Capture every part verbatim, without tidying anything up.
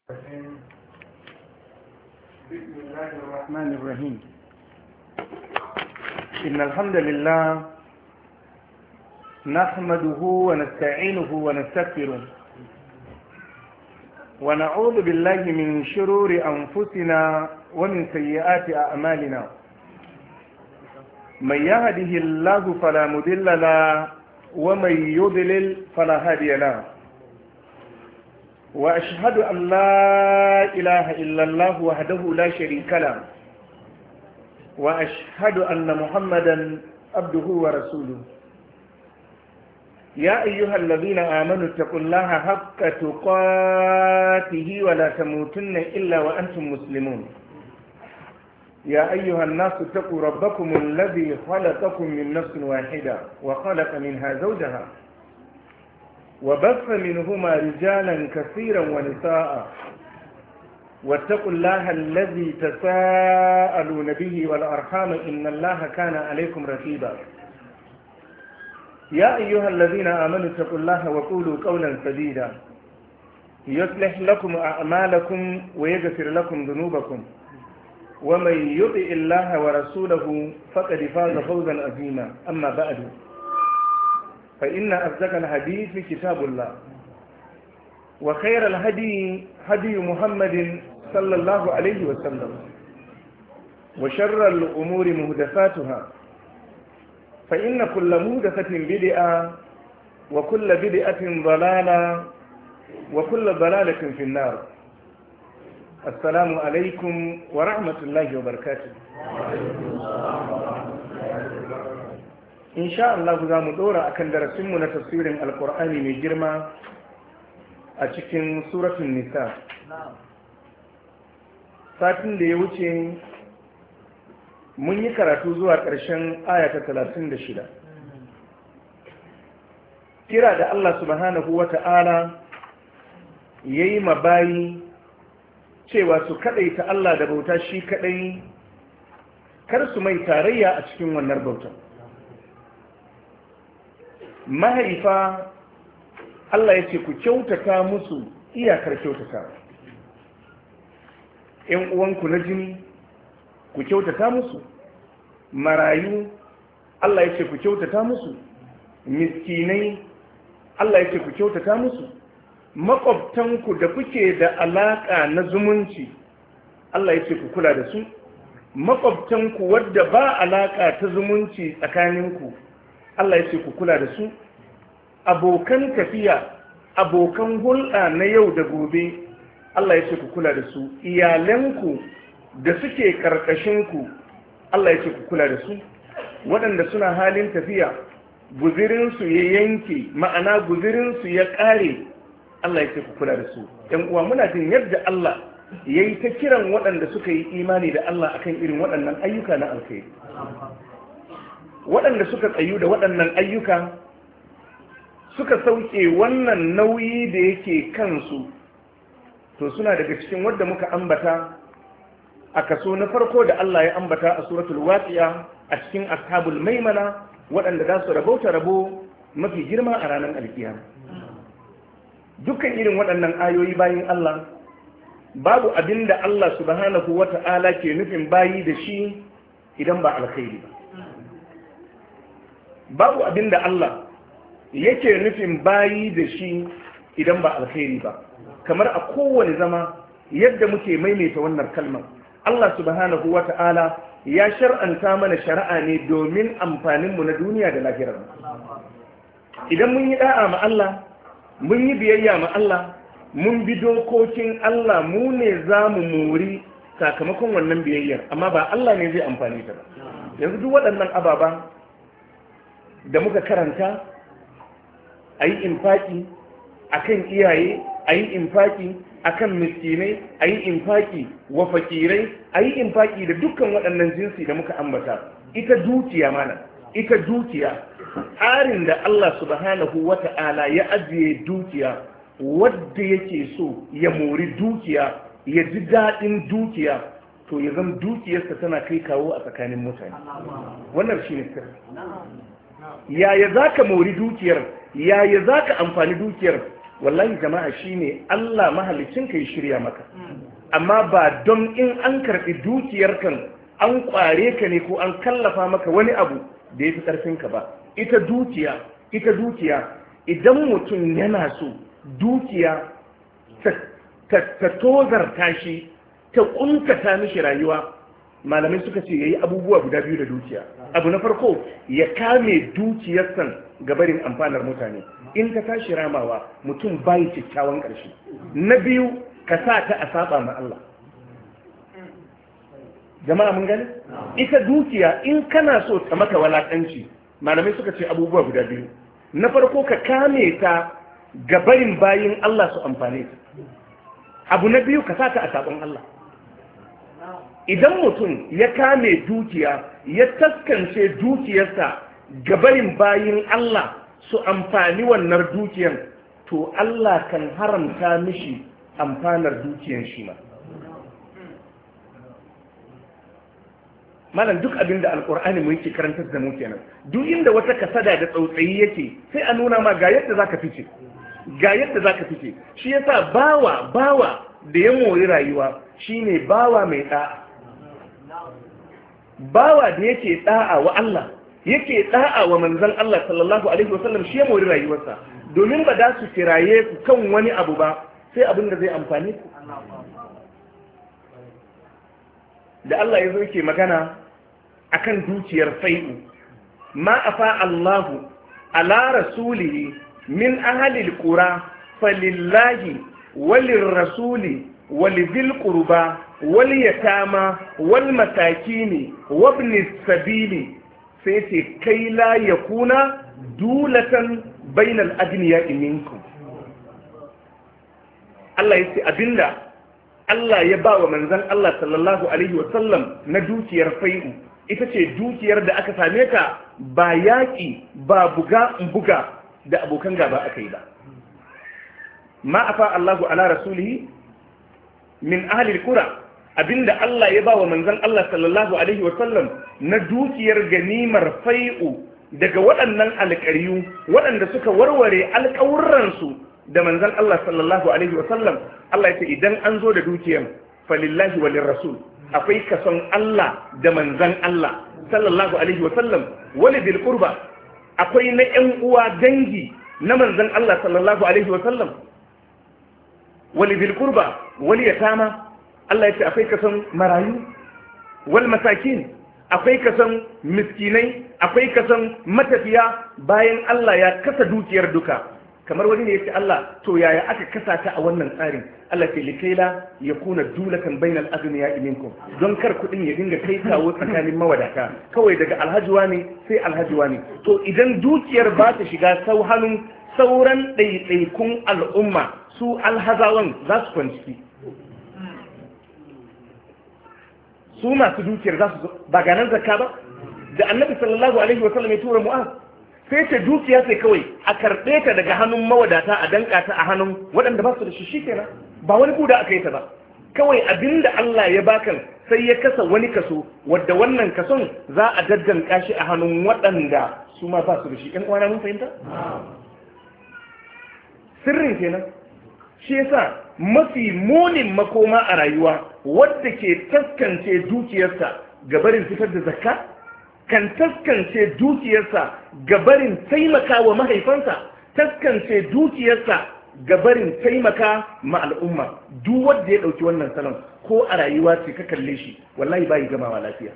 بسم الله الرحمن الرحيم. إن الحمد لله نحمده ونستعينه ونستغفره ونعوذ بالله من شرور أنفسنا ومن سيئات أعمالنا. من يهده الله فلا مضل له ومن يضلل فلا هادي له. وأشهد أن لا إله إلا الله وحده لا شريك له وأشهد أن محمدا عبده ورسوله. يا أيها الذين آمنوا اتقوا الله حق تقاته ولا تموتن إلا وأنتم مسلمون. يا أيها الناس اتقوا ربكم الذي خلقكم من نفس واحدة وخلق منها زوجها وبث منهما رجالا كثيرا ونساء واتقوا الله الذي تساءلون به والأرحام إن الله كان عليكم رقيبا. يا أيها الذين آمنوا اتقوا الله وقولوا قولا سديدا يصلح لكم أعمالكم ويغفر لكم ذنوبكم ومن يطع الله ورسوله فقد فاز فوزا عظيما. أما بعد فإن أصدق الحديث كتاب الله وخير الهدي هدي محمد صلى الله عليه وسلم وشر الأمور مهدفاتها فإن كل مهدفة بدعة وكل بدعة ضلالة وكل ضلالة في النار. السلام عليكم ورحمة الله وبركاته. insha Allah za mu dora akan darasinmu na tafsirin alkur'ani mai girma a cikin suratun nisa. Satin da ya wuce mun yi karatu zuwa ƙarshen aya ta talatin da shida. Kira da Allah subhanahu wa ta'ala ya yi mabayi cewa su kaɗaita Allah da bauta shi kaɗai, kar su mai tarayya a cikin wannan bautan. Mahaifa Allah ya ce ku kyautata musu iyakar kyautata. ‘Yan uwanku na jini ku kyautata musu, marayu Allah ya ce ku kyautata musu, miskinai Allah ya ce ku kyautata musu, maƙwabtanku da kuke da alaƙa na zumunci Allah ya ce ku kula da su, maƙwabtanku wadda ba alaƙa ta zumunci tsakaninku Allah ya ce ku kula da su, abokan tafiya, abokan hulɗa na yau da gobe, Allah ya ce ku kula da su, iyalanku da suke ƙarƙashinku, Allah ya ce ku kula da su, waɗanda suna halin tafiya, guzirinsu ya yanke, ma'ana guzirinsu ya ƙare, Allah ya ce ku kula da su. ‘Yan uwa muna jin yadda Allah ya yi ta kiran waɗanda suka yi imani da Allah akan irin waɗannan ayyuka na alkhairi. Waɗanda suka tsayu da waɗannan ayyuka suka sauke wannan nauyi da yake kansu, to suna daga cikin wadda muka ambata a kaso na farko da Allah ya ambata a suratul waqi'a a cikin ashabul maimana, waɗanda za su rabauta rabo mafi girma a ranar alkiyama. Dukkan irin waɗannan ayoyi bayin Allah, babu abin da Allah subhanahu wata'ala ke nufin bayi da shi idan ba alkhairi ba. Babu abin da Allah yake nufin bayi da shi idan ba alkhairi ba. Kamar a kowane zama yadda muke maimaita wannan kalmar, Allah subhanahu wa ta'ala ya shar'anta mana shari'a ne domin amfaninmu na duniya da lahirar. Idan mun yi da'a ma Allah, mun yi biyayya ma Allah, mun bi dokokin Allah, mu ne za mu muri sakamakon wannan biyayyar, amma ba Allah ne zai amfani ta ba. Yanzu duk waɗannan ababa da muka karanta, a yi infaki a kan iyaye, a yi infaki a kan miskinai, a yi infaki wa fakirai, a yi infaki da dukkan waɗannan jinsi da muka ambata. Ita dukiya mana, ita dukiya, tsarin da Allah subhanahu wa ta'ala ya ajiye dukiya, wadda yake so ya mori dukiya, ya ji daɗin dukiya, to ya zama dukiyarsa tana kai kawo a tsakanin mutane. Wannan shi ne sirri. Yaya za ka mori dukiyar, yaya za ka amfani dukiyar, wallahi jama'a shine Allah mahalicin ka ya shirya maka amma ba don in an karɓi dukiyar kan an kware ka ne ko an kallafa maka wani abu da ya fi ƙarfin ka ba. Ita dukiya ita dukiya idan mutum yana so dukiya ta tozarta shi ta ƙuntata mishi rayuwa, malamai suka ce yayi abubuwa guda biyu da dukiya. Abu na farko ya kame dukiyarsa ga barin amfanar mutane, in ta tashi ramawa mutum bai kyakkyawan ƙarshe. Na biyu ka sa ta a saba ma Allah. Jama'a mun gani? Ita dukiya in kana so ta maka walakanci, malamai suka ce abubuwa guda biyu. Na farko ka kame ta ga barin bayin Allah su amfane ta. Abu na biyu ka sa ta a sabon Allah. Idan mutum ya kame dukiya ya taskance dukiyarsa ga barin bayin Allah su amfani wannan dukiyar, to Allah kan haramta mishi amfanar dukiyar shi ma. Malam duk abin da alkur'ani mu yake karantar da mu kenan. Duk inda wata kasada da tsautsayi yake sai a nuna ma ga yadda zaka fice. Ga yadda zaka fice. Shi yasa bawa bawa da ya mori rayuwa shine bawa mai da'a. Bawa da yake da'a wa Allah, yake da'a wa manzon Allah sallallahu alaihi wasallam shi ya mori rayuwarsa. Domin ba da su kiraye ku kan wani abu ba sai abin da zai amfane ku. Da Allah ya zo yake magana akan dukiyar fai'u, ma afa Allahu ala rasulihi min ahli alqura falillahi walir rasuli walidhil qurba wal yatama wal masakini wabnis sabili, sai ce kai la yakuna dulatan bainal agniya'i minkum. Allah yace abinda Allah ya ba wa manzon Allah sallallahu alaihi wa sallam na dukiyar fai'u, ita ce dukiyar da aka same ta ba yaƙi ba buga buga da abokan gaba aka yi ba. Ma afa Allahu ala rasulihi min ahli alqura, abinda Allah ya ba wa manzon Allah sallallahu alaihi wa sallam na dukiyar ganimar fai'u daga waɗannan alƙariyu waɗanda suka warware alƙawurransu da manzon Allah sallallahu alaihi wa sallam. Allah ya ce idan an zo da dukiyar falillahi walir rasul, akwai kason Allah da manzan Allah sallallahu alaihi wa sallam, wali bil qurba, akwai na ƴan uwa dangi na manzan Allah sallallahu alaihi wa sallam, wali bil qurba wali yatama, Allah ya ce akwai kason marayu, wal masakin, akwai kason miskinai, akwai kason matafiya. Bayan Allah ya kasa dukiyar duka, kamar wani ne ya ce Allah to yaya aka kasa ta a wannan tsarin? Allah ce likaila ya kuna dulakan bainal agniya minkum, don kar kudin ya dinga kai kawo tsakanin mawadata, kawai daga alhajiwa ne sai alhajiwa ne. To idan dukiyar ba ta shiga sau hannun sauran ɗaiɗaikun al'umma, su alhazawan za su kwanci, su masu dukiyar za su ba ganan zakka ba. Da annabi sallallahu alaihi wa sallam ya tura Mu'az, sai ta dukiya sai kawai a karɓe ta daga hannun mawadata a danka ta a hannun waɗanda ba su da shi shikenan, ba wani kuda aka yi ta ba. Kawai abinda Allah ya bakan sai ya kasa wani kaso wadda wannan kason za a daddanka shi a hannun waɗanda su ma ba su da shi. Ƴan uwana mun fahimta? Sirrin kenan. Shi yasa mafi munin makoma a rayuwa wadda ke taskance dukiyarsa ga barin fitar da zakka, kan taskance dukiyarsa gabarin taimaka wa mahaifansa, taskance dukiyarsa gabarin taimaka ma al'umma. Duk wanda ya dauki wannan salon ko a rayuwa ce ka kalle shi wallahi bai gamawa lafiya.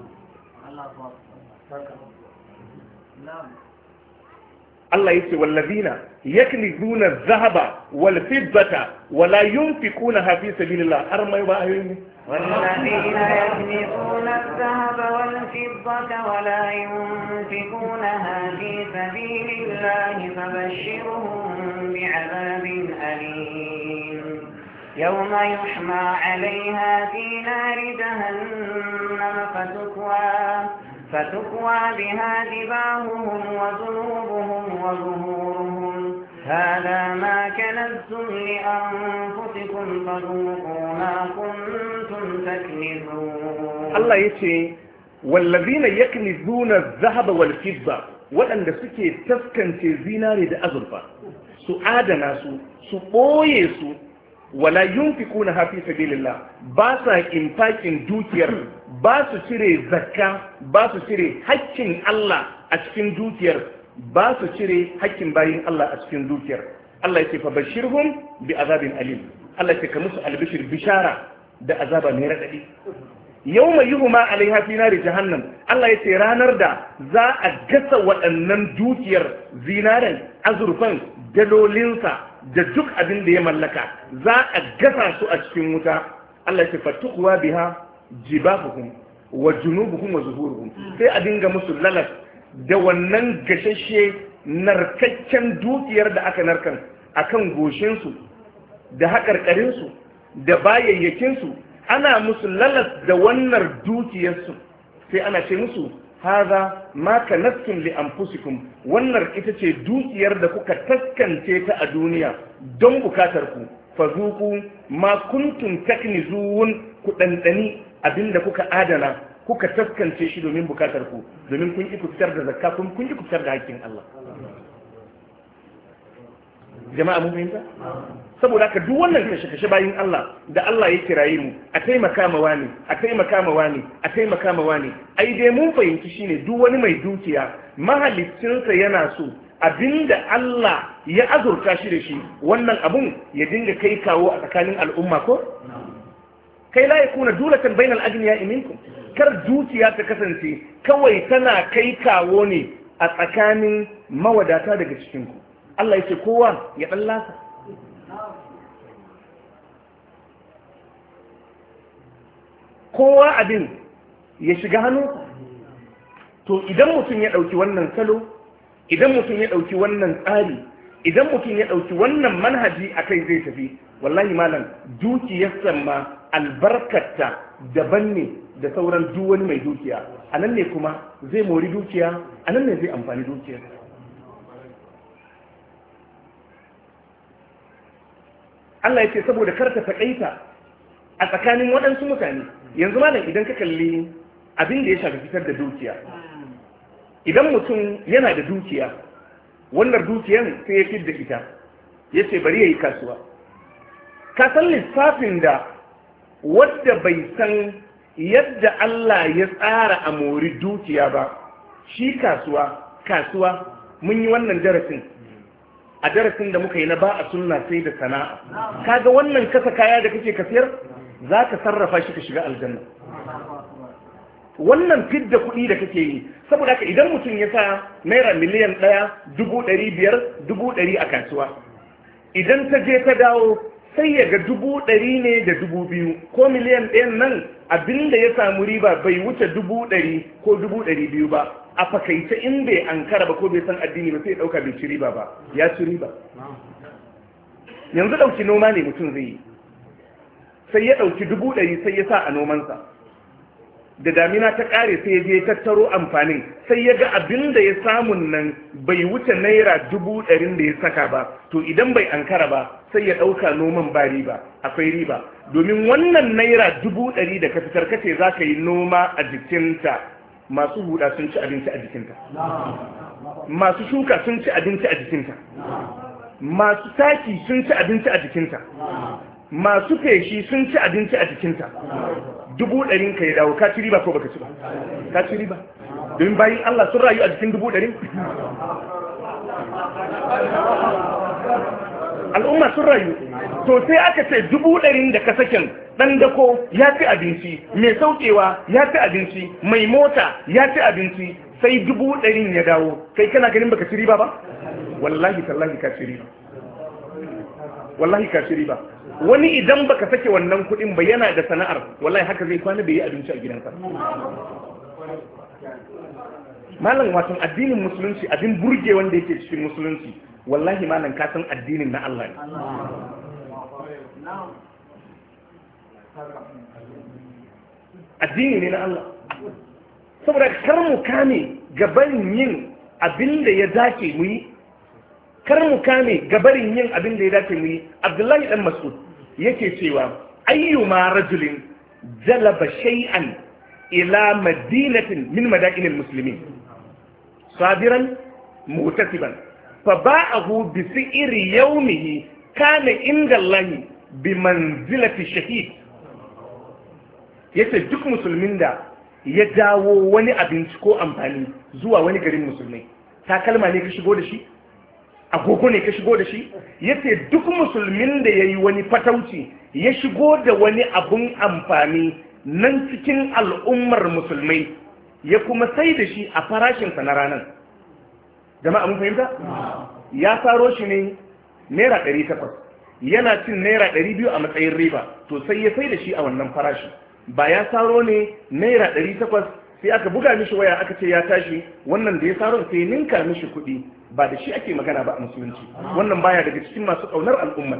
Allah yace wallazina yaknizuna adh-dhahaba wal fiddata wala yunfiqunaha fi sabilillah. Har mai ba ayoyi والذين يكنزون الذهب والفضة ولا ينفقونها في سبيل الله فبشرهم بعذاب أليم يوم يحمى عليها في نار جهنم فتكوى فتكوى بها جباههم وجنوبهم وظهورهم هذا ما كنزتم لأنفسكم فذوقوا ما كنتم تكنزون. الله يتي والذين يكنزون الذهب والفضة waɗanda suke taskance zinare da azurfa su adana su su ɓoye su wala yunfikuna fi sabilillah ba sa infakin dukiyar ba su cire zakka ba su cire haƙƙin Allah a cikin dukiyar ba su cire haƙƙin bayin Allah a cikin dukiyar Allah yake fa bashirhum bi azabin alim Allah yake ka musu albishir bishara da azaba mai radadi yawma yuhma alaiha fi nari jahannam Allah yace ranar da za a gasa waɗannan dukiyar zinaren azurfan dalolinsa da duk abin da ya mallaka za a gasa su a cikin wuta Allah yace fatuqwa biha jibahuhum wa junubuhum wa zuhuruhum sai a dinga musu lalas da wannan gashashe narkaccen dukiyar da aka narkan akan goshinsu da haƙarƙarinsu da bayayyakinsu ana musu lalas da wannan dukiyarsu sai ana ce musu haza ma kanastum li anfusikum wannan ita ce dukiyar da kuka taskance ta a duniya don bukatar ku fazuku ma kuntum taknizun ku dandani abinda kuka adana kuka taskance shi domin bukatar ku domin kun ki fitar da zakka kun kun ki fitar da hakkin Allah jama'a mun fahimta saboda haka duk wannan kashe-kashe bayin Allah da Allah ya kiraye mu a taimaka ma wani a taimaka ma wani a taimaka ma wani ai dai mun fahimci shine duk wani mai dukiya mahaliccinsa yana so abinda Allah ya azurta shi da shi wannan abun ya dinga kai kawo a tsakanin al'umma ko kai la yakuna dulatan bainal agniya minkum kar dukiya ta kasance kawai tana kai kawo ne a tsakanin mawadata daga cikin ku Allah ya ce kowa ya dan lasa kowa abin ya shiga hannu to idan mutum ya ɗauki wannan salo idan mutum ya ɗauki wannan tsari idan mutum ya ɗauki wannan manhaji a kai zai tafi wallahi malam dukiyarsa ma albarkarta daban ne da sauran duk wani mai dukiya a nan ne kuma zai mori dukiya a nan ne zai amfani dukiyar Allah ya ce saboda karka taƙaita a tsakanin waɗansu mutane yanzu malam idan ka kalli abin da ya shafi fitar da dukiya idan mutum yana da dukiya wannan dukiyan sai ya fi da ita ya ce bari ya yi kasuwa ka san lissafin da wadda bai san yadda Allah ya tsara a mori dukiya ba shi kasuwa kasuwa mun yi wannan darasin a darasin da muka yi na ba a sunna sai da sana'a kaga wannan kasa kaya da kake kasiyar za ka sarrafa shi ka shiga aljanna wannan fidda kuɗi da kake yi saboda haka idan mutum ya sa naira miliyan ɗaya dubu ɗari biyar dubu ɗari a kasuwa idan ta je ta dawo sai ya ga dubu ɗari ne da dubu biyu ko miliyan ɗayan nan abinda ya samu riba bai wuce dubu ɗari ko dubu ɗari biyu ba a fakaice in bai ankara ba ko bai san addini ba sai ya ɗauka bai ci riba ba ya ci riba yanzu ɗauki noma ne mutum zai yi sai ya ɗauki dubu ɗari sai ya sa a nomansa da damina ta ƙare sai ya je tattaro amfanin sai ya ga abin da ya samun nan bai wuce naira dubu ɗarin da ya saka ba to idan bai ankara ba sai ya ɗauka noman ba riba akwai riba domin wannan naira dubu ɗari da ka fitar kace za ka yi noma a jikinta masu huda sun ci abinci a jikinta masu shuka sun ci abinci a jikinta masu taki sun ci abinci a jikinta masu feshi sun ci abinci a jikinta dubu ɗarin ka ya dawo ka ci riba ko baka ci ba ka ci riba domin bayan Allah sun rayu a jikin dubu ɗarin al'umma sun rayu to sai aka ce dubu ɗarin da ka sakin ɗan dako ya ci abinci mai saukewa ya ci abinci mai mota ya ci abinci sai dubu ɗarin ya dawo kai kana ganin baka ci riba ba wallahi tallahi ka ci riba wallahi ka ci riba wani idan baka sake wannan kuɗin ba yana da sana'ar wallahi haka zai kwana bai yi abinci a gidansa malam wato addinin musulunci abin burge wanda yake cikin musulunci wallahi malam ka san addinin na Allah ne addini ne na Allah saboda kar mu kame gabanin yin abin da ya dace mu yi kar mu kame gabarin yin abin da ya dace mu yi Abdullahi dan Mas'ud yake cewa ayyuma rajulin jalaba shay'an ila madinatin min madainil muslimin sabiran mutasiban fa ba'ahu bi si'ri yawmihi kana inda Allah bi manzilati shahid. yace duk musulmin da ya dawo wani abinci ko amfani zuwa wani garin musulmai, takalma ne ka shigo da shi, agogo ne ka shigo da shi, yace duk musulmin da yayi wani fatauci ya shigo da wani abun amfani nan cikin al'ummar musulmai ya kuma sai da shi a farashinsa na ranar. Jama'a mun fahimta? Ya faro shi ne naira ɗari takwas, yana cin naira ɗari biyu a matsayin riba, to sai ya sai da shi a wannan farashi. Ba ya saro ne naira ɗari takwas sai aka buga mishi waya aka ce ya tashi, wannan da ya saro sai ninka mishi kuɗi, ba da shi ake magana ba a musulunci. Wannan baya daga cikin masu ƙaunar al'ummar.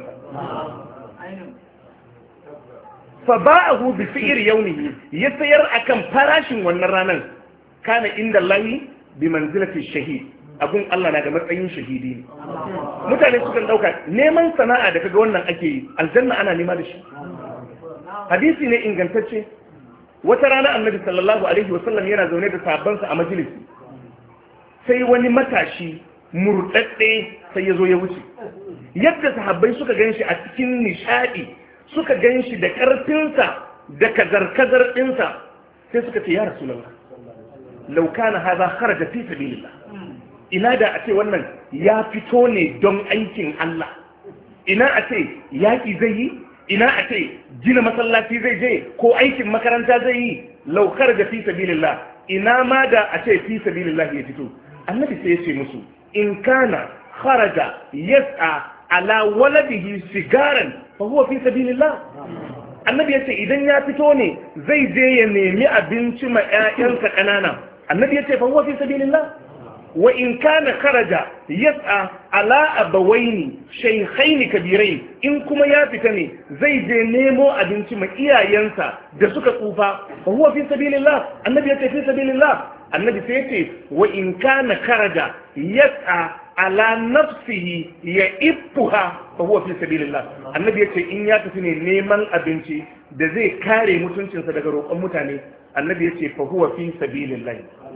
Fa ba'ahu bi fi'ir yawmihi, ya sayar akan farashin wannan ranar, kana inda Allah bi manzilati shahid, abun Allah na da matsayin shahidi ne. Mutane sukan dauka neman sana'a da kaga wannan ake yi, aljanna ana nema da shi. Hadisi ne ingantacce, wata rana Annabi sallallahu alaihi wasallam yana zaune da sahabbansa a majalisi, sai wani matashi murɗaɗɗe sai ya zo ya wuce. Yadda sahabbai suka ganshi a cikin nishadi, suka ganshi da ƙarfinsa da kazar-kazar ɗinsa, sai suka ce ya Rasulullah, law kana hadha kharaja fi sabilillah, ina da a ce wannan ya fito ne don aikin Allah, ina a ce yaƙi zai yi, ina a ce gina masallaci zai je ko aikin makaranta zai yi, law kharaja fi sabilillah, ina ma da a ce fi sabilillah ya fito. Annabi sai ya ce musu, in kana kharaja yas'a ala waladihi sigaran fa huwa fi sabilillah. Annabi ya ce idan ya fito ne zai je ya nemi abinci ma ƴaƴansa ƙanana, annabi ya ce fa huwa fi sabilillah. Wa in kana kharaja yas'a ala abawaini shaykhaini kabirain, in kuma ya fita ne zai je nemo abinci ma iyayensa da suka tsufa, fa huwa fi sabilillah. Annabi ya ce fi sabilillah. Annabi sai ya ce wa in kana kharaja yas'a ala nafsihi ya ibbuha fa huwa fi sabilillah. Annabi ya ce in ya tafi ne neman abinci da zai kare mutuncinsa daga roƙon mutane, annabi ya ce fa huwa fi sabilillah.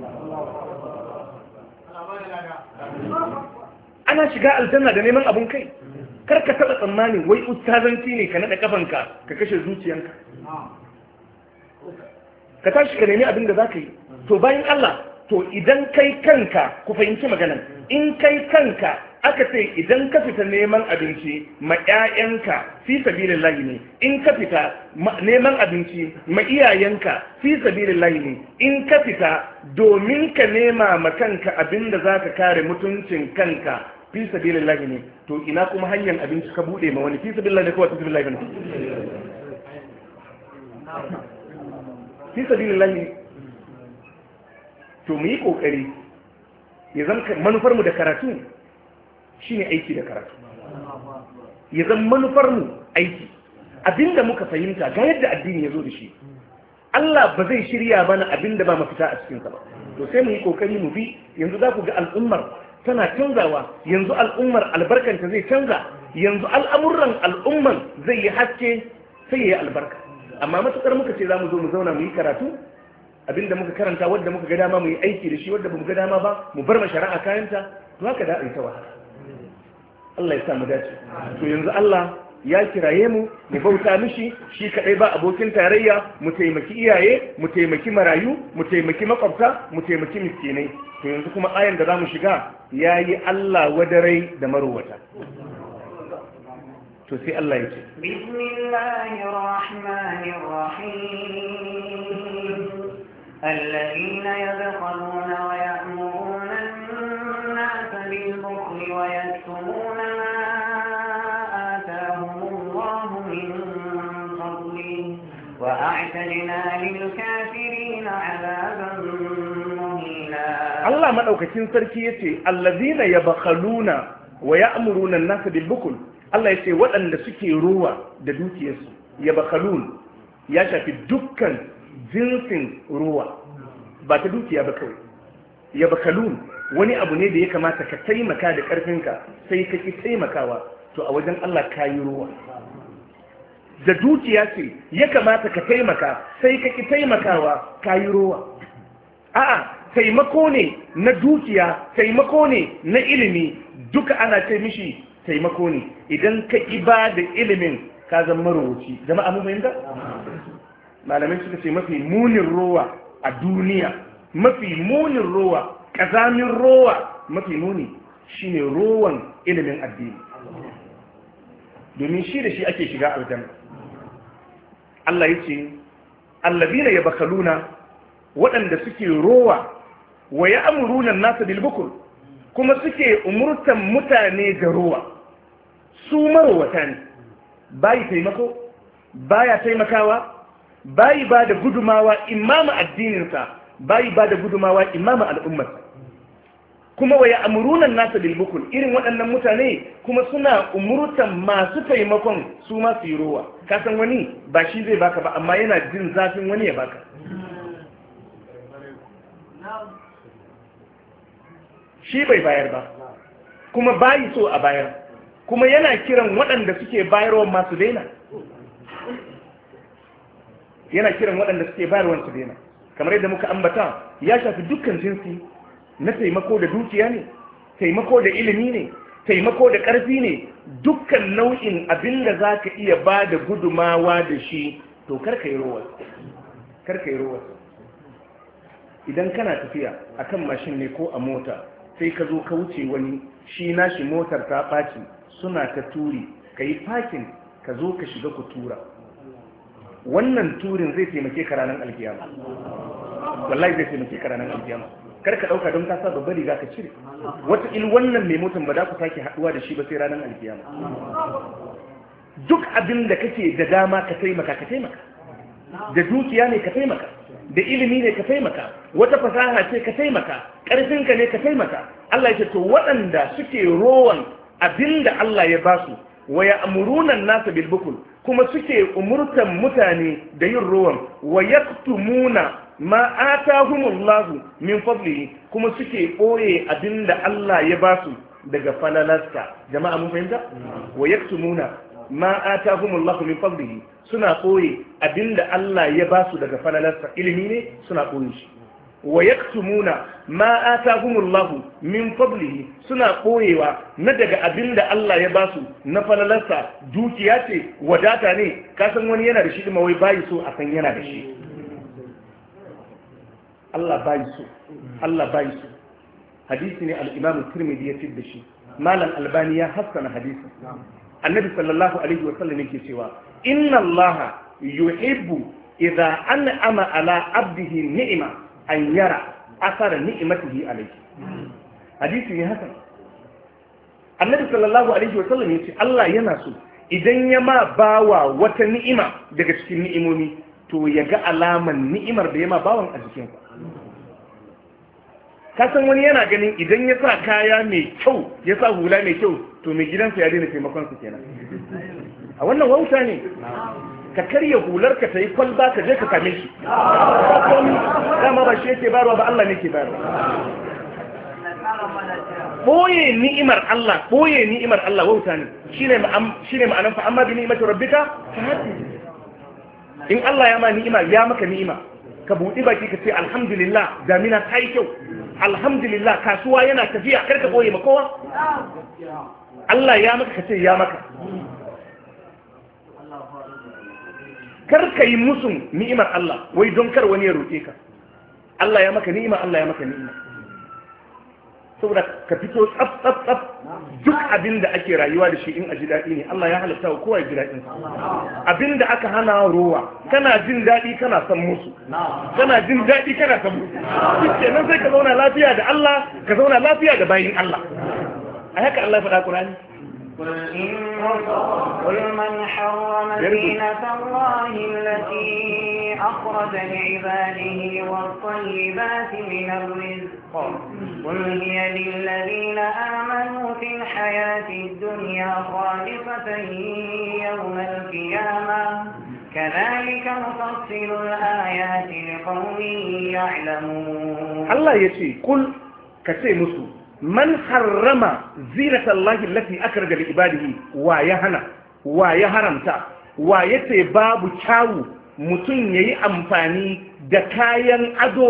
Ana shiga aljanna da neman abun kai. Kar ka taɓa tsammani wai ustazanci ne ka naɗa kafanka ka kashe zuciyanka. Ka tashi ka nemi abin da za ka yi. To bayan Allah, to idan kai kanka, ku fahimci maganan, in kai kanka aka ce idan ka fita neman abinci ma 'ya'yanka fi sabilillahi ne, in ka fita neman abinci ma iyayenka fi sabilillahi ne, in ka fita domin ka nema ma kanka abin da za ka kare mutuncin kanka fi sabilillahi ne, to ina kuma hanyar abinci ka bude ma wani fi sabilillahi ne, kawai fi sabilillahi ne, fi sabilillahi ne. To mu yi kokari ya zama manufar mu da karatu shine aiki da karatu, ya zama manufar mu aiki. Abinda muka fahimta ga yadda addini ya zo da shi, Allah ba zai shirya bana abinda ba mafita a cikinsa ba. To sai mu yi kokari mu bi. Yanzu za ku ga al'ummar tana canzawa, yanzu al'ummar albarkanta zai canza, yanzu al'amuran al'umman zai yi haske sai ya yi albarka. Amma matukar muka ce za mu zo mu zauna mu yi karatu, abinda muka karanta wadda muka ga dama mu yi aiki da shi, wadda ba mu ga dama ba mu bar ma shari'a kayanta, to haka da ta wahala. Allah ya sa mu dace. To yanzu Allah ya kiraye mu mu bauta mishi shi kadai ba abokin tarayya, mu taimaki iyaye, mu taimaki marayu, mu taimaki makwabta, mu taimaki miskinai. To yanzu kuma ayan da zamu shiga yayi Allah wadarai da marowata. To sai Allah ya ce bismillahir rahmanir rahim الذين يبخلون ويأمرون الناس بالبخل ويكتمون ما آتاهم الله من فضله وأعتدنا للكافرين عذابا مهينا. الله مدوكاكين سركي يتي الذين يبخلون ويأمرون الناس بالبخل. الله يتي waɗanda suke ruwa da dukiyarsu, yabkhalun ya shafi dukkan jinsin ruwa, ba ta dukiya ba kawai. Ya bakalun wani abu ne da ya kamata ka taimaka da ƙarfinka sai ka ki taimakawa, to a wajen Allah ka yi ruwa. Da dukiya ce ya kamata ka taimaka sai ka ki taimakawa, ka yi ruwa. A'a, taimako ne na dukiya, taimako ne na ilimi, duka ana ce mishi taimako ne. Idan ka iba da ilimin ka zama marowaci. Jama'a mun fahimta? Malamai suka ce mafi munin rowa a duniya, mafi munin rowa, kazamin rowa mafi muni shine rowan ilimin addini, domin shi da shi ake shiga aljanna. Allah ya ce allazina yabkhaluna, waɗanda suke rowa, wa ya'muruna an-nasa bil bukl, kuma suke umurtan mutane da rowa. Su marowata ne, bayi taimako, baya taimakawa, bayi ba da gudumawa imama addininsa, bayi ba da gudumawa imama al'ummarsa. Kuma wa ya'muruna an-nasa bil bukl, irin waɗannan mutane kuma suna umurtan masu taimakon su ma su yi rowa. Ka san wani ba shi zai baka ba, amma yana jin zafin wani ya baka. Shi bai bayar ba, kuma bayi so a bayar, kuma yana kiran waɗanda suke bayarwa masu daina. Yana kiran waɗanda suke bayarwa su daina. Kamar yadda muka ambata, ya shafi dukkan jinsi na taimako da dukiya ne, taimako da ilimi ne, taimako da ƙarfi ne, dukkan nau'in abin da za ka iya ba da gudumawa da shi, to karka yi rowar. Karka yi rowar. Idan kana tafiya a kan mashin ne ko a mota, sai ka zo ka wuce wani, shi nashi motar ta ɓaci, suna ta turi, ka yi fakin, ka zo ka shiga ku tura. Wannan turin zai taimake ka ranar alkiyama. Wallahi zai taimake ka ranar alkiyama. Kar ka ɗauka don kasa babbar riga ka cire. Wata il wannan mai motan ba za ku sake haɗuwa da shi ba sai ranar alkiyama. Duk abin da kake da dama ka taimaka ka taimaka. Da dukiya ne ka taimaka. Da ilimi ne ka taimaka. Wata fasaha ce ka taimaka. Ƙarfinka ne ka taimaka. Allah ya ce to waɗanda suke rowan abin da Allah ya ba su, wa ya'muruna an-nasa bil bukl, kuma suke umurtan mutane da yin rowan, wa yaktumuna ma atahumullahu min fadlihi, kuma suke ɓoye abinda Allah ya ba su daga falalarsa. Jama'a mun fahimta? Wa yaktumuna ma atahumullahu min fadlihi, suna ɓoye abinda Allah ya ba su daga falalarsa. Ilimi ne suna ɓoye shi. Wa yaktumuna ma atahumullahu min fadlihi, suna ɓoyewa na daga abinda Allah ya ba su na falalarsa. Dukiya ce, wadata ne, kasan wani yana da shi ma wai bayi so a san yana da shi. Allah bayi so, Allah bayi so. Hadisi ne al-Imam Tirmidhi ya da shi. Malam Albani ya hassana hadisi. Annabi sallallahu alaihi wa sallam yake cewa inna Allah yuhibbu idza an'ama ala abdihi ni'ma an yara asara ni'matihi alayhi. Hadisi ne hasan. Annabi sallallahu alaihi wa sallam yace Allah yana so idan ya ma bawa wata ni'ima daga cikin ni'imomi, to ya ga alaman ni'imar da ya ma bawan a jikinsa. Kasan wani yana ganin idan ya sa kaya mai kyau, ya sa hula mai kyau, to mai gidansa ya daina taimakon su kenan. A wannan wauta ne. Ka karya hular ka ta yi kwalba ka je ka kame shi. Dama ba shi yake bayarwa ba, Allah ne ke bayarwa. Boye ni'imar Allah, boye ni'imar Allah wauta ne. Shine shine ma'anar fa amma bi ni'imati rabbika fa hadith. In Allah ya ma ni'ima, ya maka ni'ima, ka buɗi baki ka ce alhamdulillah, damina ta yi kyau, alhamdulillah, kasuwa yana tafiya, kar ka ɓoye ma kowa. Allah ya maka ka ce ya maka. Kar ka yi musun ni'imar Allah, wai don kar wani ya roƙe ka. Allah ya maka ni'ima, Allah ya maka ni'ima. Saboda ka fito tsaf tsaf tsaf, duk abin da ake rayuwa da shi in a ji daɗi ne, Allah ya halatta wa kowa ya ji daɗin sa. Abin da aka hana rowa, kana jin daɗi kana son musu, kana jin daɗi kana son musu. Duk kenan sai ka zauna lafiya da Allah, ka zauna lafiya da bayin Allah. A haka Allah ya faɗa Qur'ani. قل من حرم زينة الله التي أخرج لعباده والطيبات من الرزق قل هي للذين آمنوا في الحياة الدنيا خالصة يوم القيامة كذلك نفصل الآيات لقوم يعلمون. الله يشي قل كشي مسلم man harrama zinatallahi allati akhraja li ibadihi, wa ya hana, wa ya haramta, wa yace babu kyawu mutum yayi amfani da kayan ado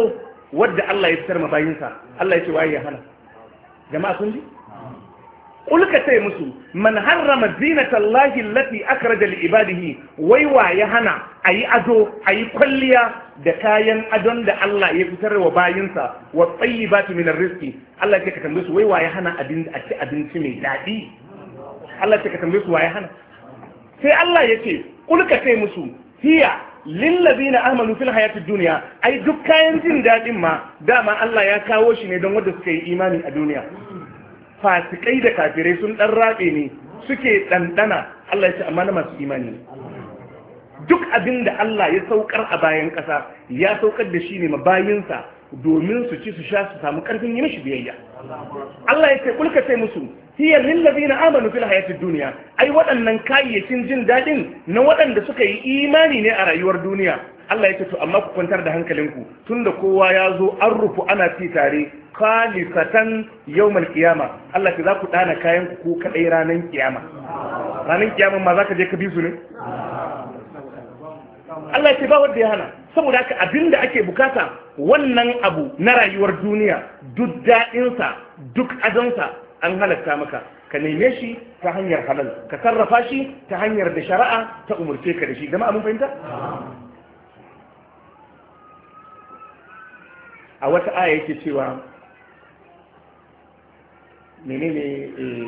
wadda Allah ya fitar ma bayinsa Allah ya ce waye ya hana jama'a kun ji Kulka ce musu man harrama zinata Allahi allati akhraja li ibadihi wai wa ya hana ayi ado ayi kwalliya da kayan adon da Allah ya fitar wa bayinsa wa tayyibati min arrizqi Allah ya ka tambaye su wai wa ya hana abin a ci abinci mai dadi Allah ya ka tambaye su wa ya hana sai Allah ya ce kulka ce musu hiya lillazina amanu fil hayatid dunya ai duk kayan jin dadin ma dama Allah ya kawo shi ne don wanda suka yi imani a duniya fasikai da kafirai sun dan rabe ne suke dandana Allah ya ce amma na masu imani duk abin da Allah ya saukar a bayan kasa ya saukar da shi ne mabayinsa domin su ci su sha su samu karfin yi mishi biyayya Allah ya ce kulka sai musu hiya lil ladina amanu fil hayatid dunya ai waɗannan kayayyakin jin dadin na waɗanda suka yi imani ne a rayuwar duniya Allah ya ce to amma ku kwantar da hankalinku tunda kowa ya zo an rufu ana ci tare khalisatan yawmal qiyama Allah ya za ku dana kayan ku kadai ranan kiyama ranan kiyama ma zaka je ka bi su ne Allah ya ce ba wanda ya hana saboda haka abinda ake bukata wannan abu na rayuwar duniya duk daɗinsa duk adonsa an halatta maka ka neme shi ta hanyar halal ka sarrafa shi ta hanyar da shari'a ta umurce ka da shi jama'a mun fahimta a wata aya yake cewa menene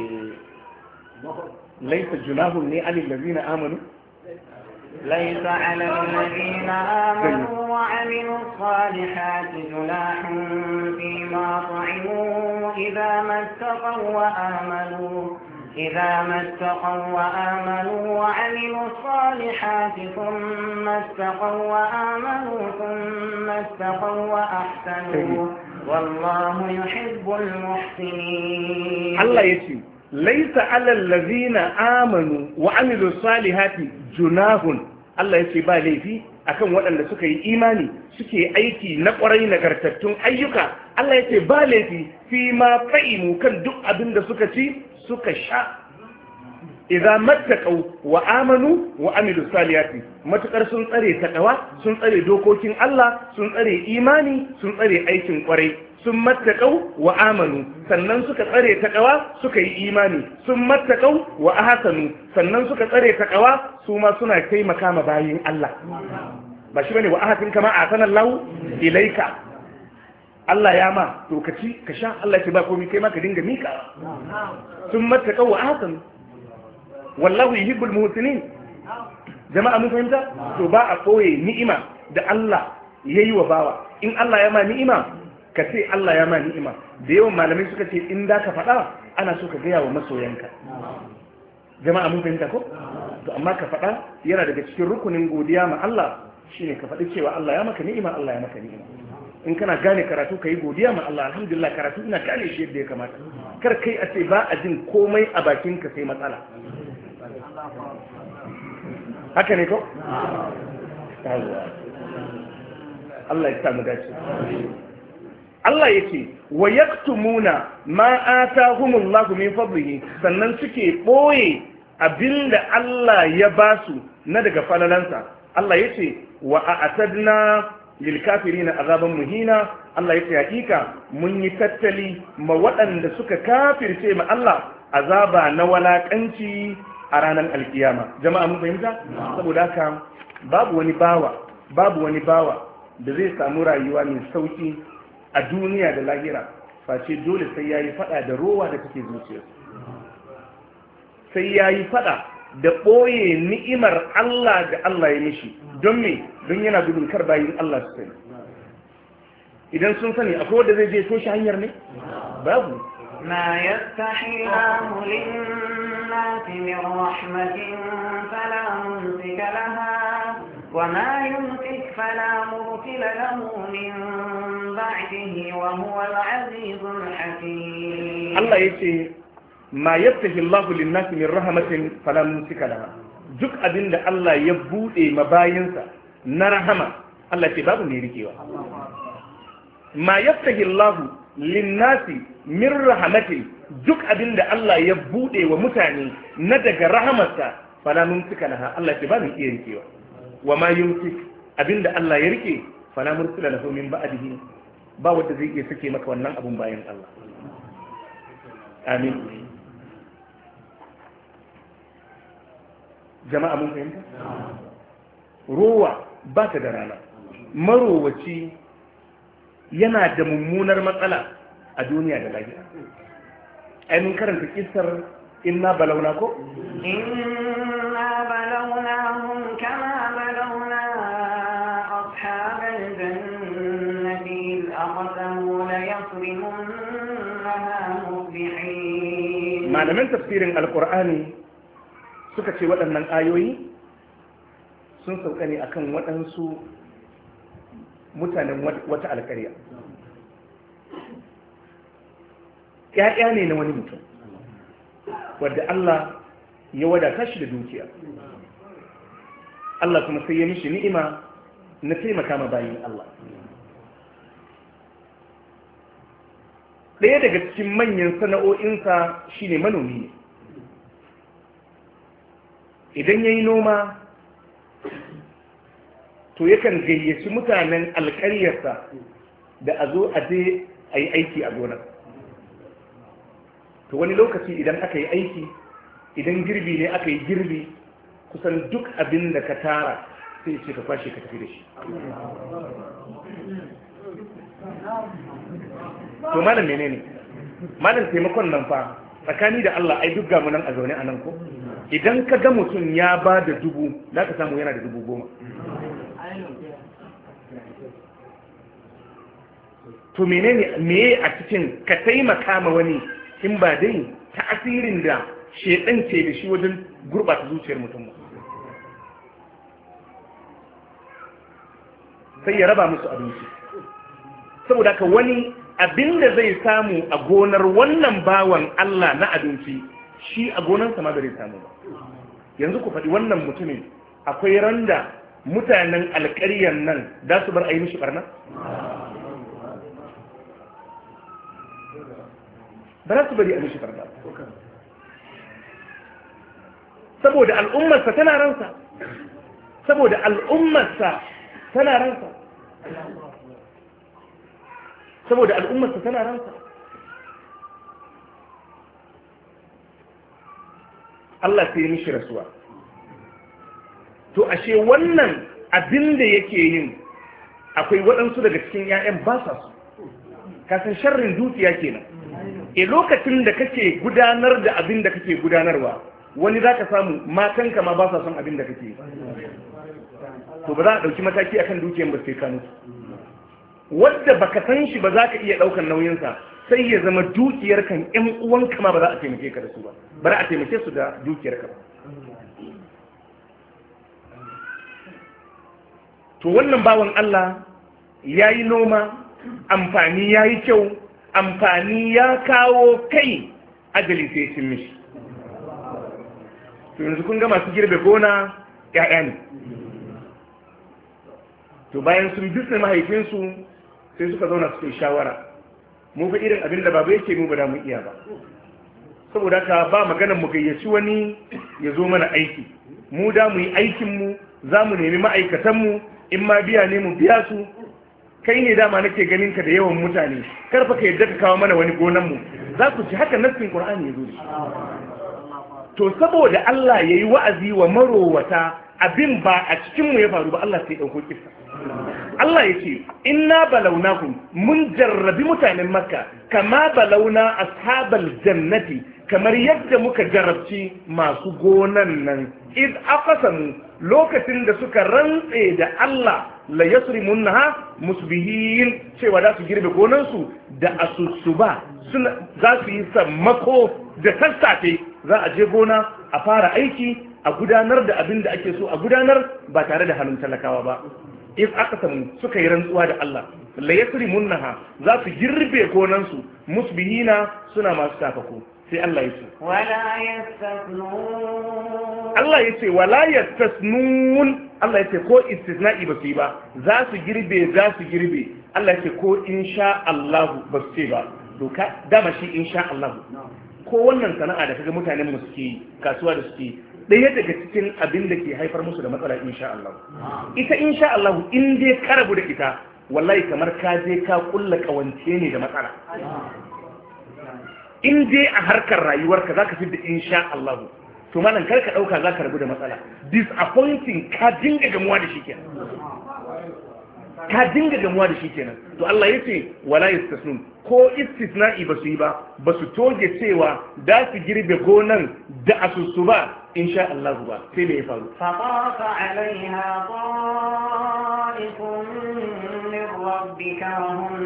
laisa junahun ne alil ladina amanu ليس على الذين آمنوا وعملوا الصالحات جناح فيما طعموا إذا ما اتقوا وآمنوا إذا ما اتقوا وآمنوا وعملوا الصالحات ثم اتقوا وآمنوا ثم اتقوا وأحسنوا والله يحب المحسنين الله يسير ليس على الذين آمنوا وعملوا الصالحات junahun Allah ya ce ba laifi akan waɗanda suka yi imani suke aiki na ƙwarai nagartattun ayyuka Allah ya ce ba laifi fi ma fa'imu kan duk abin da suka ci suka sha idza mattaqaw wa amanu wa amilu salihati matukar sun tsare takawa sun tsare dokokin Allah sun tsare imani sun tsare aikin ƙwarai sun mattaqau wa amanu sannan suka tsare takawa suka yi imani sun mattaqau wa ahsanu sannan suka tsare takawa su ma suna taimaka ma bayin Allah ba shi bane wa ahsin kama ahsana Allah ilaika Allah ya ma to ka ci ka sha Allah ya ce ba komai kai ma ka dinga mika sun mattaqau wa ahsanu wallahu yuhibbul muhsinin jama'a mun fahimta to ba a koye ni'ima da Allah yayi wa bawa in Allah ya ma ni'ima ka ce Allah ya ma ni'ima da yawan malamai suka ce in da ka faɗa ana so ka gaya wa masoyanka jama'a mun fahimta ko to amma ka faɗa yana daga cikin rukunin godiya ma Allah shine ka faɗi cewa Allah ya maka ni'ima Allah ya maka ni'ima in kana gane karatu kai godiya ma Allah alhamdulillah karatu ina gane shi yadda ya kamata kar kai a ce ba a jin komai a bakin ka sai matsala haka ne ko Allah ya samu dace Allah ya ce wa yaktumuna ma atahumullahu min fadlihi sannan suke boye abinda Allah ya basu na daga falalansa Allah ya ce wa a'tadna lil kafirina azaban muhina Allah ya ce hakika mun yi tattali ma waɗanda suka kafirce ma Allah azaba na walakanci a ranar alkiyama jama'a mun fahimta saboda haka babu wani bawa babu wani bawa da zai samu rayuwa mai sauki a duniya da lahira face dole sai yayi fada da rowa da take zuciya sai yayi fada da boye ni'imar Allah da Allah ya mishi don me don yana gudun kar bayin Allah su sani idan sun sani akwai wanda zai je toshe hanyar ne babu ما يفتحي الله للناس من رحمة فلا ممسك لها وما يمسك فلا مرسل له من بعده وهو العزيز الحكيم الله يتي ما يفتح الله للناس من رحمة فلا ممسك لها duk abin da Allah ya buɗe mabayinsa na rahama Allah ce babu ne rikewa ma yaftahi Allah linnasi min rahmatin duk abin da Allah ya buɗe wa mutane na daga rahamarsa fala mumsika laha Allah ce babu iya rikewa wa ma yumsik abin da Allah ya rike fala mursila lahu min ba'dihi ba wanda zai iya sake maka wannan abun bayan Allah. Amin. Jama'a mun fahimta? Rowa ba ta da rana. Marowaci yana da mummunar matsala a duniya da lahira. Ai mun karanta kissar inna balawna ko? Inna balawnahum kama balawna ashabal jannati al-aqsamu la yasrimunha musbihin. Malaman tafsirin Alqur'ani suka ce waɗannan ayoyi sun sauka ne akan waɗansu mutanen wata alƙarya. ‘Ya'ya ne na wani mutum wadda Allah ya wadata shi da dukiya. Allah kuma sai ya mishi ni'ima na taimaka ma bayin Allah. Ɗaya daga cikin manyan sana'o'insa shine manomi ne. Idan ya yi noma to yakan gayyaci mutanen alƙaryarsa da a zo a je a yi aiki a gonar. To wani lokaci idan aka yi aiki, idan girbi ne aka yi girbi, kusan duk abin da ka tara sai ce ka kwashe ka tafi da shi. To malam menene? Malam taimakon nan fa tsakani da Allah ai duk gamu nan a zaune a nan ko? Idan ka ga mutum ya ba da dubu, za ka samu yana da dubu goma. To menene meye a cikin ka taimaka ma wani in ba dai ta'asirin da shedan ce da shi wajen gurbata zuciyar mutum ba. Sai ya raba musu abinci. Saboda ka wani abinda zai samu a gonar wannan bawan Allah na abinci, shi a gonarsa ma bai samu ba. Yanzu ku faɗi wannan mutumin akwai randa mutanen alƙaryar nan za su bar a yi mishi ɓarna? Ba za su bari a mishi ɓarna. Saboda al'ummarsa tana ransa. Saboda al'ummarsa tana ransa. Saboda al'ummarsa tana ransa. Allah sai mishi rasuwa. To ashe wannan abin da yake yin akwai waɗansu daga cikin ‘ya'yan ba sa su. Kasan sharrin dukiya kenan. E lokacin da kake gudanar da abin da kake gudanarwa, wani za ka samu matanka ma ba sa son abin da kake yi. To ba za a ɗauki mataki akan dukiyan ba sai ka mutu. Wadda baka san shi ba za ka iya ɗaukan nauyinsa, sai ya zama dukiyar kan ƴan uwanka ma ba za a taimake ka da su ba, ba za a taimake su da dukiyar ka ba. To wannan bawan Allah ya yi noma, amfani ya yi kyau, amfani ya kawo kai, ajali sai cin mishi. To yanzu kun ga masu girbe gona ‘ya'ya ne. To bayan sun bisa mahaifinsu sai suka zauna suka yi shawara. Mu fa irin abin da babu yake mu ba da mu iya ba. Saboda haka ba maganar mu gayyaci wani ya zo mana aiki. Mu da mu yi aikinmu, za mu nemi ma'aikatanmu, in ma biya ne mu biya su. Kai ne dama nake ganin ka da yawan mutane, karfa ka yadda ka kawo mana wani gonan mu. Za ku ci haka nassin Qur'ani ya zo da shi. To saboda Allah ya yi wa'azi wa marowata abin ba a cikinmu ya faru ba, Allah sai ɗauko kisa. Allah ya ce, inna balaunakum mun jarrabi mutanen Makka, kama balauna ashabal jannati, kamar yadda muka jarrabci masu gonan nan, iz aqsamu lokacin da suka rantse da Allah la yasrimunha musbihin, cewa za su girbe gonansu da asusuba, suna za su yi sammako da sassafe, za a je gona a fara aiki a gudanar da abin da ake so a gudanar ba tare da hannun talakawa ba. If aka samu suka yi rantsuwa da Allah la yasrimunha, za su girbe gonansu musbihina suna masu tafako. Sai Allah ya ce wala yastasnun, Allah ya ce wala yastasnun, Allah ya ce ko istisna'i ba su yi ba, za su girbe za su girbe. Allah ya ce ko insha Allah ba su ce ba, doka dama shi insha Allah. Ko wannan sana'a da kaga mutanen mu suke kasuwa da suke, ɗaya daga cikin abin da ke haifar musu da matsala insha Allah. Ita insha Allah in dai ka rabu da ita wallahi kamar ka je ka kulla kawance ne da matsala. In dai a harkar rayuwarka zaka fi da insha Allah to malam kar ka dauka zaka rabu da matsala. Disappointing ka dinga gamuwa da shi kenan ka dinga gamuwa da shi kenan to Allah yace wala yastasnun ko istisna'i ba su yi ba ba su toge cewa da su girbe gonan da asusu ba insha Allah ba sai da ya faru fatafa alaiha ta'ifun min rabbika hum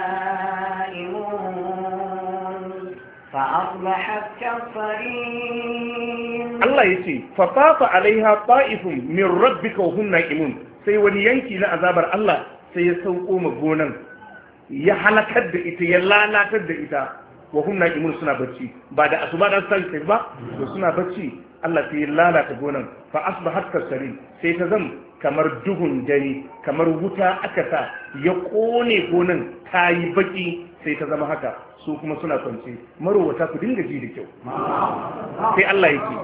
na'imun fa asbahat kafarin Allah yace fatafa alaiha ta'ifun min rabbika hum na'imun sai wani yanki na azabar Allah sai ya sauko ma gonan ya halakar da ita ya lalatar da ita wa hum na'imun suna bacci ba da asuba da sai ba to suna bacci Allah sai ya lalata gonan fa asbahat kasarin sai ta zam kamar duhun dare kamar wuta aka sa ya kone gonan ta yi baki sai ta zama haka su kuma suna kwance marowata ku dinga ji da kyau sai Allah yake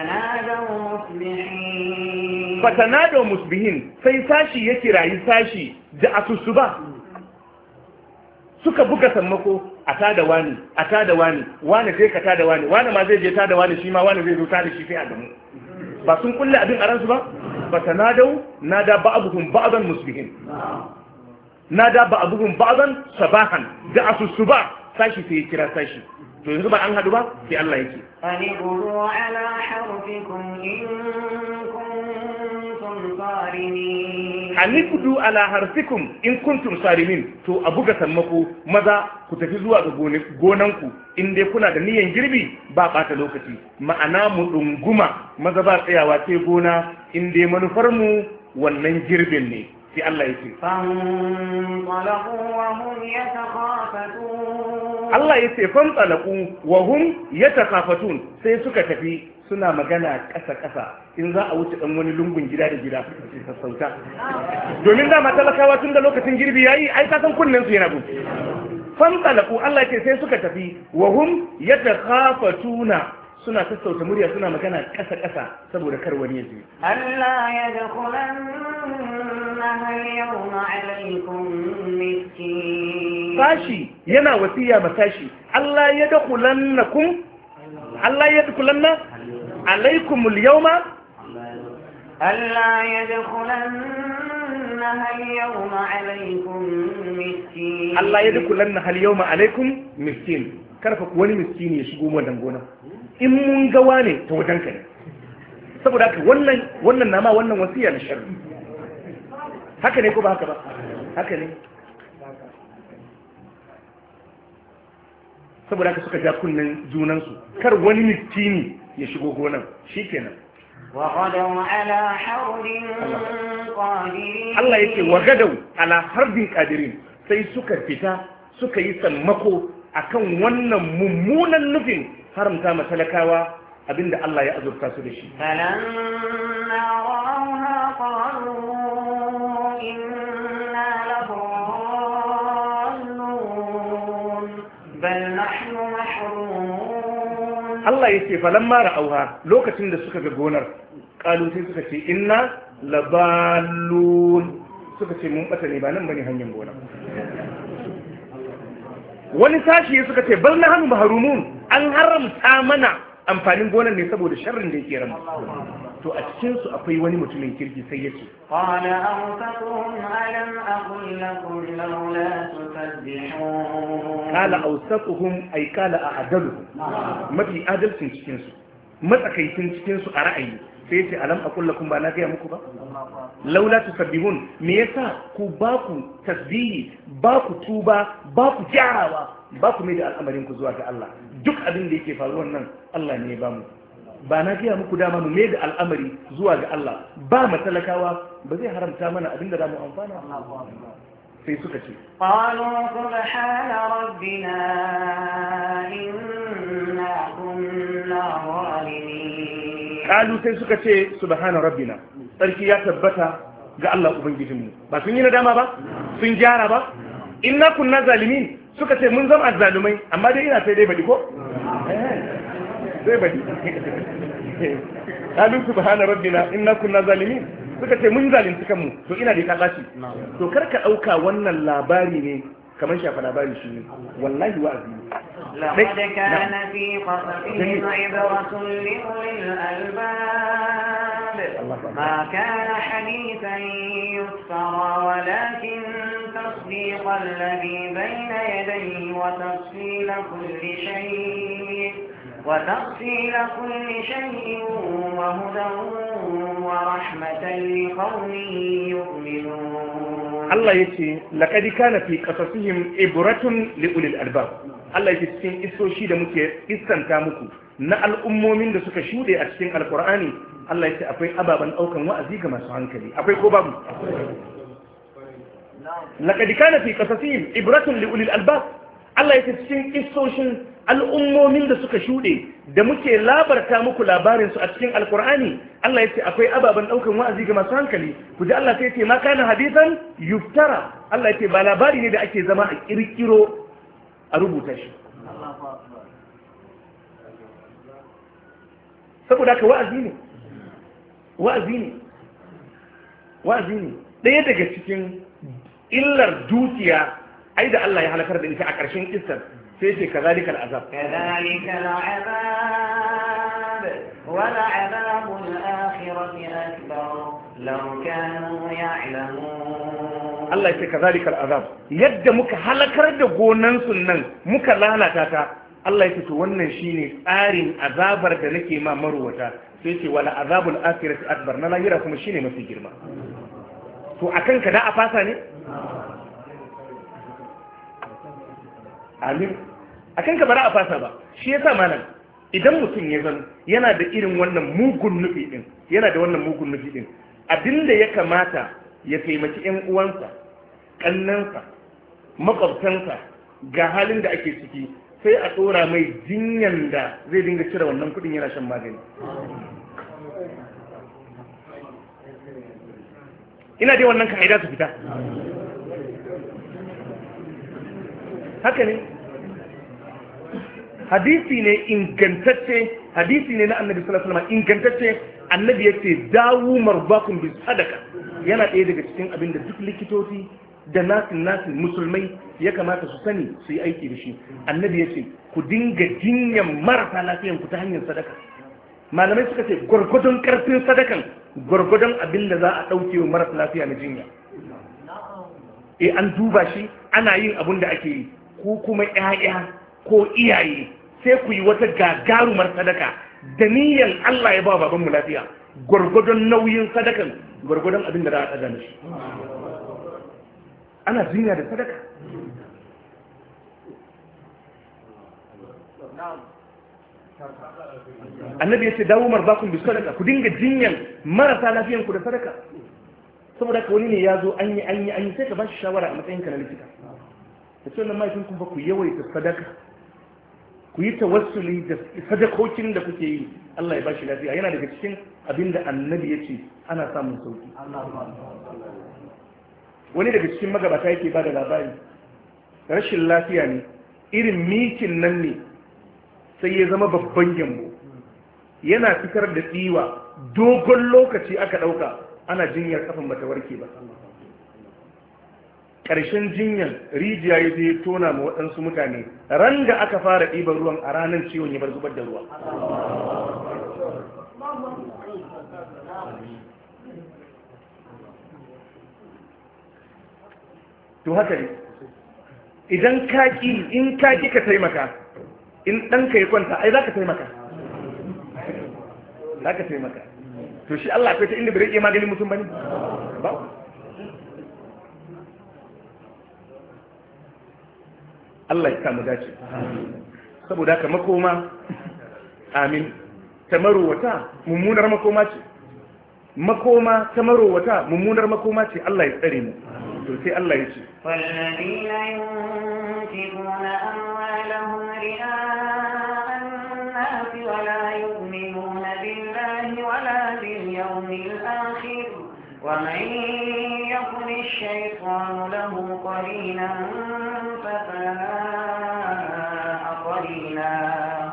fatanadaw musbihin sai sashi yake rayi sashi da asusuba suka buga sammako a tada wani a tada wani wani sai ka tada wani wani ma zai je tada wani shi ma wani zai zo tada shi sai a gamu ba sun kulle abin a ransu ba fatanadaw nada ba'dhum ba'dan musbihin nada ba'dhum ba'dan sabahan da asusuba sashi sai ya kira sashi to yanzu ba an hadu ba sai Allah yake ani qulu ala harfikum in kuntum sarimin ani qulu ala harfikum in kuntum sarimin to a buga sammako maza ku tafi zuwa ga gonanku in dai kuna da niyyar girbi ba bata lokaci ma'ana mu dunguma maza ba tsayawa sai gona in dai manufar mu wannan girbin ne sai Allah yake Allah ya ce fantsalaku wa hum yatakhafatun sai suka tafi suna magana ƙasa-ƙasa in za a wuce ɗan wani lungun gida da gida sai sassauta domin dama talakawa tun da lokacin girbi yayi ai ka san kunnen su yana bu fantsalaku Allah ya ce sai suka tafi wa hum yatakhafatuna suna sassauta murya suna magana ƙasa-ƙasa saboda kar wani ya ji Allah ya dakhulanna al-yawma alaykum miskin sashi yana wasiya ma sashi Allah ya dakhulannakum Allah ya dakhulanna alaykum al-yawma Allah ya dakhulanna al-yawma alaykum miskin Allah ya dakhulanna al-yawma alaykum miskin karfa wani miskini ya shigo wannan gona in mun ga wane ta wajen ka ne saboda haka wannan wannan nama wannan wasiya na sharri haka ne ko ba haka ba haka ne saboda haka suka ja kunnen junansu kar wani miskini ya shigo gonan shikenan wa gadaw ala hardin qadirin Allah yake wa gadaw ala hardin qadirin sai suka fita suka yi sammako akan wannan mummunan nufin haramta ma talakawa abinda Allah ya azurta su da shi. Falamma ra'awha qalu inna ladallun bal nahnu mahrumun. Allah yake falamma ra'awha lokacin da suka ga gonar qalu sai suka ce inna ladallun suka ce mun bata ne ba nan bane hanyar gona. Wani sashi suka ce bal nahnu mahrumun an haramta mana amfanin gonan ne saboda sharrin da yake ramu to a cikin su akwai wani mutumin kirki sai yace qala awsatuhum alam aqul lakum lawla tusabbihun qala awsatuhum ay qala a'daluhum mafi adalcin cikin su matsakaitin cikin su a ra'ayi sai yace alam aqul lakum ba na ga muku ba laula tusabbihun me yasa ku ba ku tasbihi ba ku tuba ba ku gyarawa ba ku mai da al'amarin ku zuwa ga Allah duk abin da yake faruwa nan Allah ne ya ba mu ba na gaya muku dama mu mai da al'amari zuwa ga Allah ba matalakawa ba zai haramta mana abin da za mu amfana sai suka ce qalu subhana rabbina inna kunna zalimin qalu sai suka ce subhana rabbina sarki ya tabbata ga Allah ubangijinmu ba sun yi nadama ba sun gyara ba inna kunna zalimin suka ce mun zama azzalumai amma dai ina sai dai badi ko sai badi qalu subhana rabbina inna kunna zalimin suka ce mun zalunci kanmu to ina da ta bashi to kar ka dauka wannan labari ne kamar shafa labari shi ne wallahi wa'azi ne لقد كان في قصصهم عبرة لأولي الألباب ما كان حديثا يفترى ولكن تصديق الذي بين يديه وتفصيل كل شيء وتفصيل كل شيء وهدى ورحمة لقوم يؤمنون الله يتي لقد كان في قصصهم عبرة لأولي الألباب Allah ya cikin isoshi da muke istanta muku na al'ummomin da suka shuɗe a cikin alkur'ani Allah ya ce akwai ababen ɗaukan wa'azi ga masu hankali akwai ko babu laqad kana fi qasasihim ibratun li ulil albab Allah ya ce cikin isoshin al'ummomin da suka shuɗe da muke labarta muku labarin su a cikin alkur'ani Allah ya ce akwai ababen ɗaukan wa'azi ga masu hankali ku ji Allah sai ya ce ma kana hadisan yuftara Allah ya ce ba labari ne da ake zama a kirkiro a rubuta shi saboda haka wa'azi ne wa'azi ne wa'azi ne ɗaya daga cikin illar dukiya ai da Allah ya halakar da ita a ƙarshen kissar sai ce kazalika al'azab kazalika al'azab wala azabul akhirati akbar law kanu ya'lamun Allah ya ce kazalika al'azab yadda muka halakar da gonan nan muka lalata ta Allah ya ce to wannan shine tsarin azabar da nake ma marwata sai ce wala azabul akhirati akbar na lahira kuma shine mafi girma to akan ka da a fasa ne amin akan ka bara a fasa ba shi yasa malam idan mutum ya zan yana da irin wannan mugun nufi din yana da wannan mugun nufi din abinda ya kamata ya taimaki ƴan uwansa kannansa makwabtansa ga halin da ake ciki sai a tsora mai jinyan da zai dinga cire wannan kudin yana shan magani ina dai wannan ka'ida su fita haka ne hadisi ne ingantacce hadisi ne na annabi sallallahu alaihi wasallam ingantacce annabi yace dawu marbakum bis sadaka yana ɗaya daga cikin abin da duk likitoci da nasin nasin musulmai ya kamata su sani su yi aiki da shi annabi yace ku dinga jinyan marasa lafiyan ku ta hanyar sadaka malamai suka ce gwargwadon karfin sadakan gwargwadon abin da za a ɗauke wa marasa lafiya na jinya e an duba shi ana yin abin da ake yi ko kuma ƴaƴa ko iyaye sai ku yi wata gagarumar sadaka da niyyar Allah ya ba babanmu lafiya gwargwadon nauyin sadakan gwargwadon abin da za a ɗaga mishi ana jinya da sadaka annabi ya ce dawo marbakun bi sadaka ku dinga jinyan marasa lafiyan ku da sadaka saboda ka wani ne ya zo an yi an yi an yi sai ka ba shi shawara a matsayin ka na likita da ce wannan mahaifin kun ba ku yawaita sadaka ku yi tawassuli da sadakokin da kuke yi Allah ya ba shi lafiya yana daga cikin abin da annabi ya ce ana samun sauki wani daga cikin magabata yake ba da labari rashin lafiya ne irin mikin nan ne sai ya zama babban gyambo yana fitar da tsiwa dogon lokaci aka ɗauka ana jinyar kafin bata warke ba ƙarshen jinyar rijiya ya je tona ma waɗansu mutane ran da aka fara ɗiban ruwan a ranar ciwon ya bar zubar da ruwa to haka ne idan kaki in kaki ka taimaka in ɗanka ya kwanta ai za ka taimaka za ka taimaka to shi Allah akwai ta inda bai rike maganin mutum ba ne ba Allah ya samu dace saboda haka makoma amin ta marowata mummunar makoma ce makoma ta marowata mummunar makoma ce Allah ya tsare mu to sai Allah ya ce والذين ينفقون أموالهم رئاء الناس ولا يؤمنون بالله ولا باليوم الآخر ومن يكن الشيطان له قرينا فساء قرينا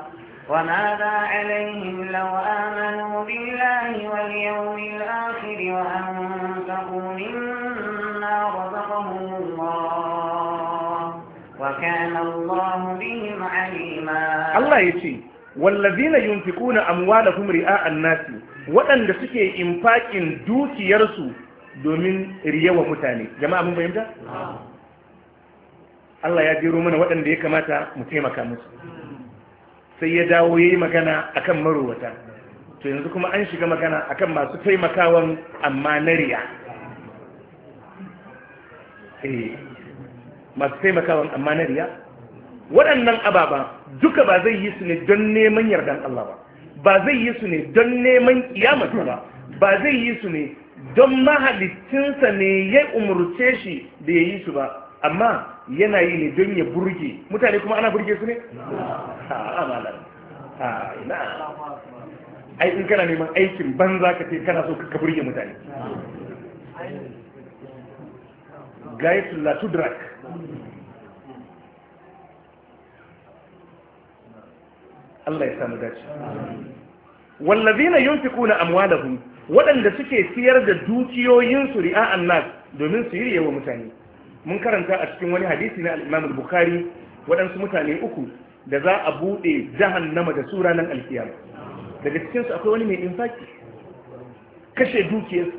وماذا عليهم لو آمنوا بالله واليوم الآخر وأنفقوا مما رزقهم الله وكان الله بهم عليما. الله يتي والذين ينفقون أموالهم رئاء الناس وأن سكي إنفاق دوكي يرسو domin riyawa mutane. Jama'a mun fahimta? Allah ya jero mana waɗanda ya kamata mu taimaka musu. Sai ya dawo yayi magana akan marowata. To yanzu kuma an shiga magana akan masu taimakawan amma na riya. Eh, masu taimakawan amma na riya. Waɗannan ababa duka ba zai yi su ne don neman yardan Allah ba. Ba zai yi su ne don neman kiyamata ba. Ba zai yi su ne don mahalittinsa ne ya umurce shi da ya yi su ba, amma yana yi ne don ya burge mutane. Kuma ana burge su ne? Ai in kana neman aikin banza ka ce kana so ka burge mutane. Gayatul la tudrak. Allah ya samu dace. Wallazina yunfikuna amwalahum, waɗanda suke siyar da dukiyoyinsu ri'a'an nas domin su yi yawa mutane. Mun karanta a cikin wani hadisi na al-Imam al-Bukhari waɗansu mutane uku da za a buɗe jahannama da su ranar alkiyama. Daga cikinsu akwai wani mai infaki, kashe dukiyarsa,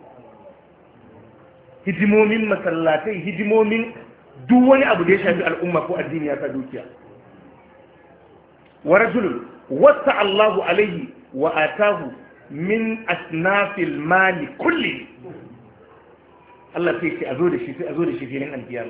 hidimomin masallatai, hidimomin duk wani abu da ya shafi al'umma ko addini ya sa dukiya. Wa rajulun wasa Allahu alaihi wa atahu min asnafil mali kulli. Allah sai ce a zo da shi sai a zo da shi filin alkiyama.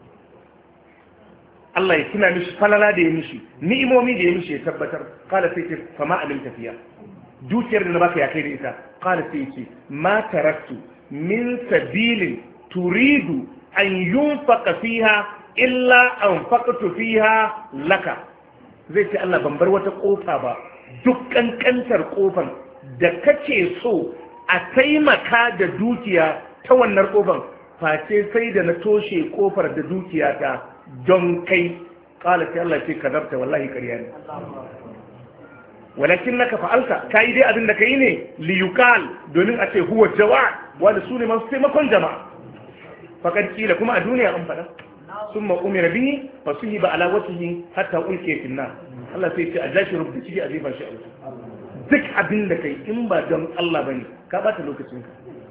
Allah ya tuna mishi falala da ya mishi, ni'imomi da ya mishi ya tabbatar. Kala sai ce fama alim tafiya, dukiyar da na baka ya kai da ita. Kala sai ce ma taraktu min sabilin turidu an yunfaqa fiha illa anfaqtu fiha laka. Zai ce Allah ban bar wata kofa ba, duk kankantar kofan da kace so a taimaka da dukiya ta wannan kofar, face sai da na toshe kofar da dukiya ta don kai. Kala sai Allah ce kadabta, wallahi ƙarya ne. Walakin naka fa'alta, ka yi dai abin da ka yi ne liyukal, domin a ce huwa jawa, wanda su ne masu taimakon jama'a. Fakar kila kuma a duniya an faɗa. Sun ma'umira bihi fa su yi ba ala wasu yi hatta ulke finna. Allah sai ce a jashi rubuta ciki a jefa shi a wuta. Duk abin da kai in ba don Allah bane ka bata lokacinka.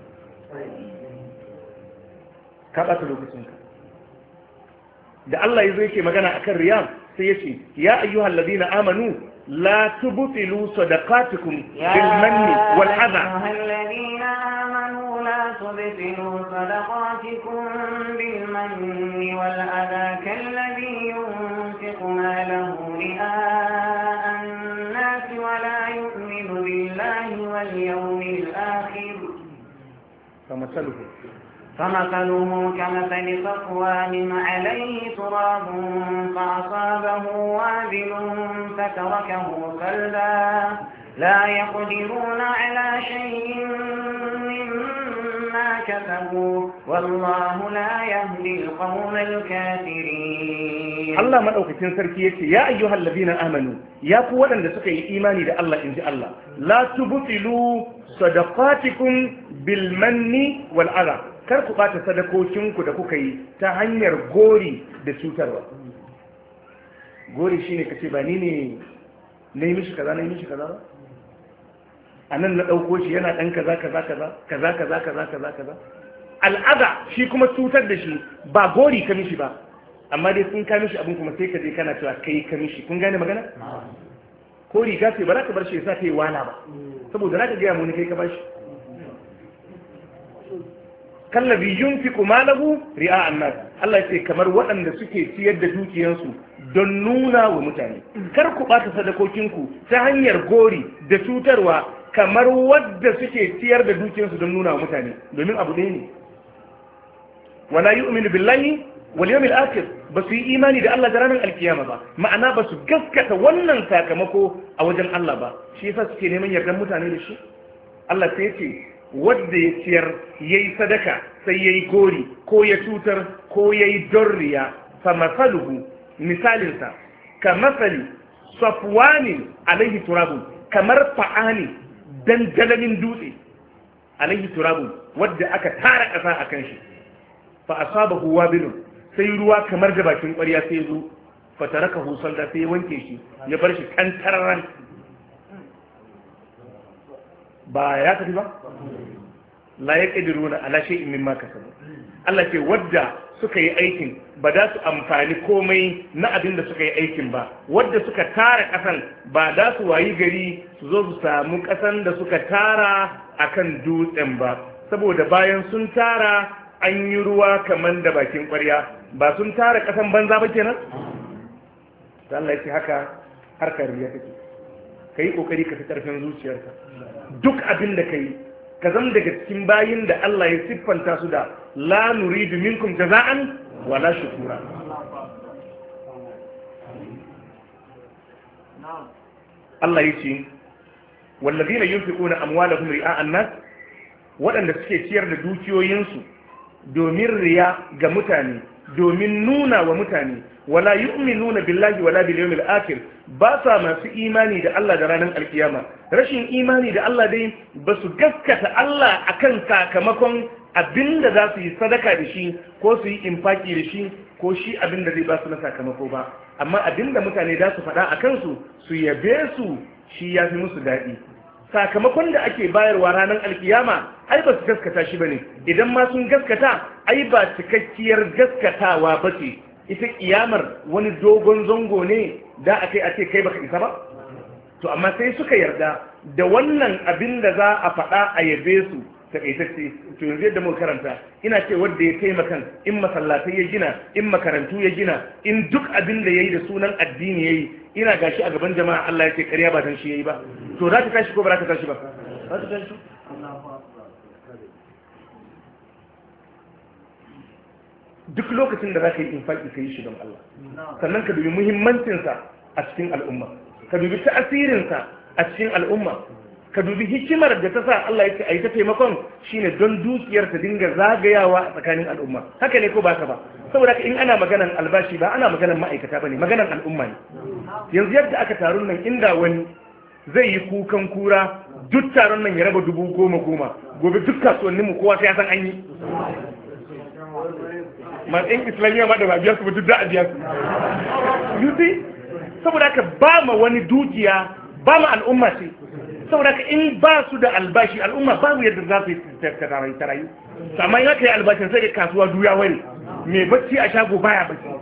Ka bata lokacinka. Da Allah yazo yake magana akan riya sai yace ya ayyuhal ladina amanu la tubtilu sadaqatukum bil manni wal adha. Ya ayyuhal ladina amanu la tubtilu sadaqatukum bil manni wal adha kalladhi yunfiqu malahu ri'a an-nas wa la yu'minu billahi wal yawmil akhir. فمثله فمثله كمثل صفوان عليه تراب فأصابه وابل فتركه صلدا لا يقدرون على شيء مما كسبوا والله لا يهدي القوم الكافرين. الله مدوكتين سركي يا أيها الذين آمنوا يا قوة أن تسكي إيماني ده الله إن الله لا تبطلوا صدقاتكم بالمن والأذى. Kar ku ɓata sadakokinku da kuka yi ta hanyar gori da cutarwa. Gori shi ne ka ce ba ni ne na yi mishi kaza na yi mishi kaza ba? A nan na ɗauko shi yana ɗan kaza kaza kaza kaza kaza kaza kaza kaza. Al'aza shi kuma cutar da shi ba gori ka mishi ba, amma dai sun ka mishi abin kuma sai ka je kana cewa kai ka mishi. Kun gane magana? Ko riga ce ba za ka bar shi ya sa ta yi wala ba, saboda za ka gaya mu ni kai ka bashi. Kallabi yunfiqu malahu ri'a an-nas. Allah yace kamar waɗanda suke ciyar da dukiyansu don nuna wa mutane. Kar ku ɓata sadakokinku ta hanyar gori da cutarwa kamar wadda suke ciyar da dukiyansu don nuna wa mutane, domin abu ɗaya ne. Wala yu'minu billahi wal yawmil akhir, ba su yi imani da Allah da ranar alkiyama ba, ma'ana ba su gaskata wannan sakamako a wajen Allah ba. Shi yasa suke neman yardan mutane da shi. Allah sai yace wadda ya ciyar ya yi sadaka sai ya yi gori ko ya cutar ko ya yi dorriya fa masaluhu, misalinsa ka masali safwanin alaihi turabun, kamar fa'ani dandalamin dutse alaihi turabun wadda aka tara ƙasa akan shi fa asabahu wabilun sai ruwa kamar da bakin ƙwarya sai zo fa tarakahu salda sai ya wanke shi ya bar shi kantarran ba ya tafi ba la yaqdiruna ala shay'in mimma kasabu Allah ce wadda suka yi aikin ba za su amfani komai na abin da suka yi aikin ba wadda suka tara ƙasan ba za su wayi gari su zo su samu ƙasan da suka tara akan dutsen ba saboda bayan sun tara an yi ruwa kamar da bakin ƙwarya ba sun tara ƙasan banza ba kenan ta Allah ya ce haka harkar riya take ka yi ƙoƙari ka fi ƙarfin zuciyarka duk abin da ka yi ka zama daga cikin bayin da Allah ya siffanta su da la nuridu minkum jaza'an wala shukura. Allah ya ce wallazina yunfiquna amwalahum ri'a'an nas waɗanda suke ciyar da dukiyoyinsu domin riya ga mutane domin nuna wa mutane wala yu'minuna billahi wala bil yawmil akhir ba sa masu imani da Allah da ranar alkiyama rashin imani da Allah dai ba su gaskata Allah akan sakamakon abinda za su yi sadaka da shi ko su yi infaki da shi ko shi abinda zai ba su na sakamako ba amma abinda mutane za su faɗa a kansu su yabe su shi ya fi musu daɗi sakamakon da ake bayarwa ranar alkiyama ai ba su gaskata shi ba ne idan ma sun gaskata ai ba cikakkiyar gaskatawa ba ce ita kiyamar wani dogon zango ne da a kai a ce kai baka isa ba to amma sai suka yarda da wannan abin da za a faɗa a yabe su takaitacce to yanzu yadda muka karanta ina ce wanda ya taimaka in masallatai ya gina in makarantu ya gina in duk abin da yayi da sunan addini yayi ina gashi a gaban jama'a Allah ya ce ƙarya ba dan shi yayi ba to za ta tashi ko ba za ta tashi ba za ta tashi duk lokacin da za ka yi infaki ka yi shi don Allah sannan ka dubi muhimmancinsa a cikin al'umma ka dubi ta'asirinsa a cikin al'umma ka dubi hikimar da ta sa Allah ya ce a yi ta taimakon shine don dukiyar ta dinga zagayawa a tsakanin al'umma haka ne ko ba ka ba saboda in ana maganan albashi ba ana maganan ma'aikata ba ne maganan al'umma ne yanzu yadda aka taron nan inda wani zai yi kukan kura duk taron nan ya raba dubu goma goma gobe duk kasuwanninmu kowa sai ya san an yi matsayin islamiyya ma da ba biya su ba duk da a biya su yusi saboda haka ba ma wani dukiya ba ma al'umma ce saboda haka in ba su da albashi al'umma babu yadda za su yi tarayi amma in aka yi albashin sai ga kasuwa duya wani mai bacci a shago baya bacci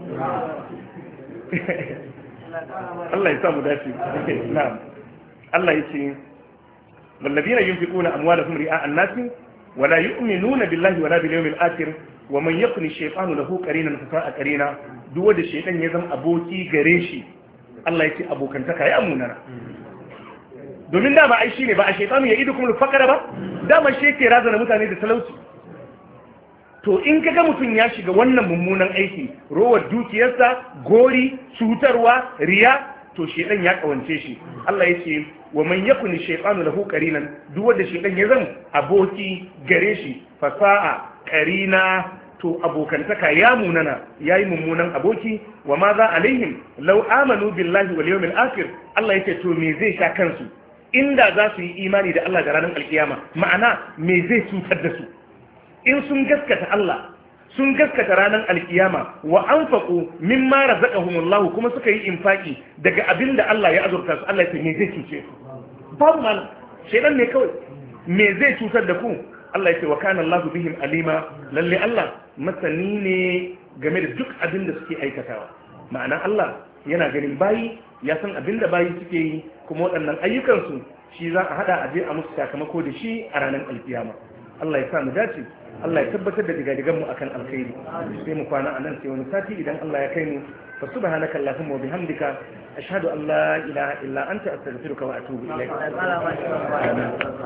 Allah ya samu dace na'am Allah ya ce wallazina yunfiquna amwalahum ri'a an-nasi wala yu'minuna billahi wala bil yawmil akhir wa man yakuni shaytanu lahu qarinan fa sa'a qarina duk wanda shaytan ya zama aboki gare shi Allah ya ce abokantaka ya munana domin dama ai shine ba a shaytanu ya idukum al-faqra ba dama shi yake razana mutane da talauci to in kaga mutum ya shiga wannan mummunan aiki rowar dukiyarsa gori cutarwa riya to shaytan ya kawance shi Allah ya ce wa man yakuni shaytanu lahu qarinan duk wanda shaytan ya zama aboki gare shi fa sa'a karina to abokantaka ya munana yayi mummunan aboki wa ma za alaihim law amanu billahi wal yawmil akhir Allah yake to me zai sha kansu inda za su yi imani da Allah da ranar alkiyama ma'ana me zai cutar da su in sun gaskata Allah sun gaskata ranar alkiyama wa anfaqu mimma razaqahumullah kuma suka yi infaki daga abinda Allah ya azurta su Allah yake me zai cuce su babu malam shedan ne kawai me zai cutar da ku Allah ya ce wa kana Allah bihim alima lalle Allah masani ne game da duk abin da suke aikatawa ma'ana Allah yana ganin bayi ya san abin da bayi suke yi kuma waɗannan ayyukansu shi za a hada a je a musu sakamako da shi a ranar alkiyama Allah ya sa mu dace Allah ya tabbatar da digadigan mu akan alkhairi sai mu kwana anan sai wani sati idan Allah ya kai mu fa subhanaka allahumma wa bihamdika ashhadu an la ilaha illa anta astaghfiruka wa atubu ilaik